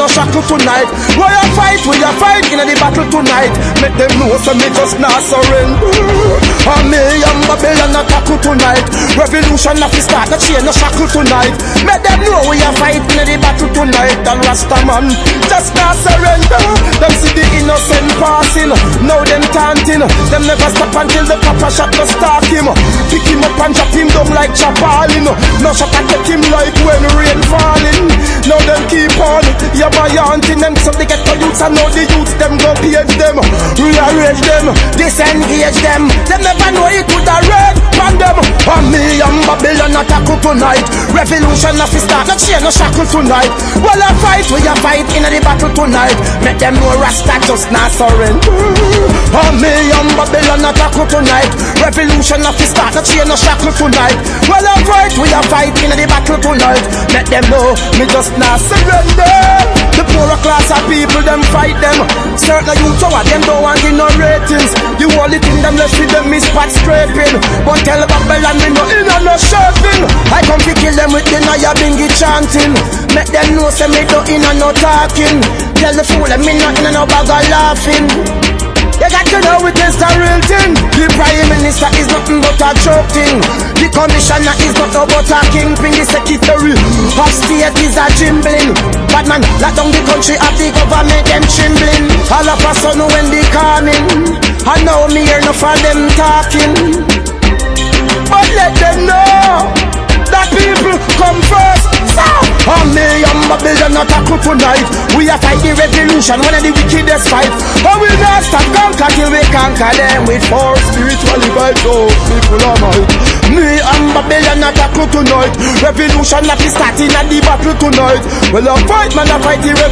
no shackle tonight. We a fight in the battle tonight. Make them know so me just not surrender. And me and Babylon a tackle tonight. Revolution of the start, no chain, no shackle tonight. Make them know we a fight in the battle tonight. And Rastaman just not surrender. Them see the innocent passing, now them taunting. Them never stop until the papa shot no start him. Pick him up and drop him down like chapalin. No shot and take him like when rain falling. Now them keep on, yeah my auntie. Them so they get the youths and now the youths them go page them. Rearrange them, disengage them. Them never know it would have rain on them. And me and Babylon attack tonight. Revolution of the start, no chain, no shackle tonight. Well a fight, we a fight in the battle tonight. Make them know Rasta just not surrender. And me and Babylon attack tonight. Revolution of the start, no chain, no shackle tonight. Well a fight, we a fight in the battle tonight. Make them know me just not surrender. The poorer class of people, them fight them. Certain youth what them don't want in no ratings. The only thing them left with them is spot scraping. But tell Babylon me no in no shirting. I come to kill them with the Naya Bingy chanting. Make them know say me don't in no talking. Tell the fool them me not in no bag of laughing. You got to know it is the real thing. The Prime Minister is nothing but a joke thing. The Commissioner is nothing but a kingpin. The Secretary of State is a jimbling. Bad man, lock down the country of the government, them trembling. All of a sudden when they coming, I know me hear enough of them talking. But let them know that people come first. So, and me and Babylon attack tonight. We are fight the revolution, one of the wickedest fight. And we not stop conquer till we conquer them with force, spiritually by those people are might. Me and Babylon attack tonight. Revolution not be starting at the battle tonight. Well, I fight man, I fight the revolution.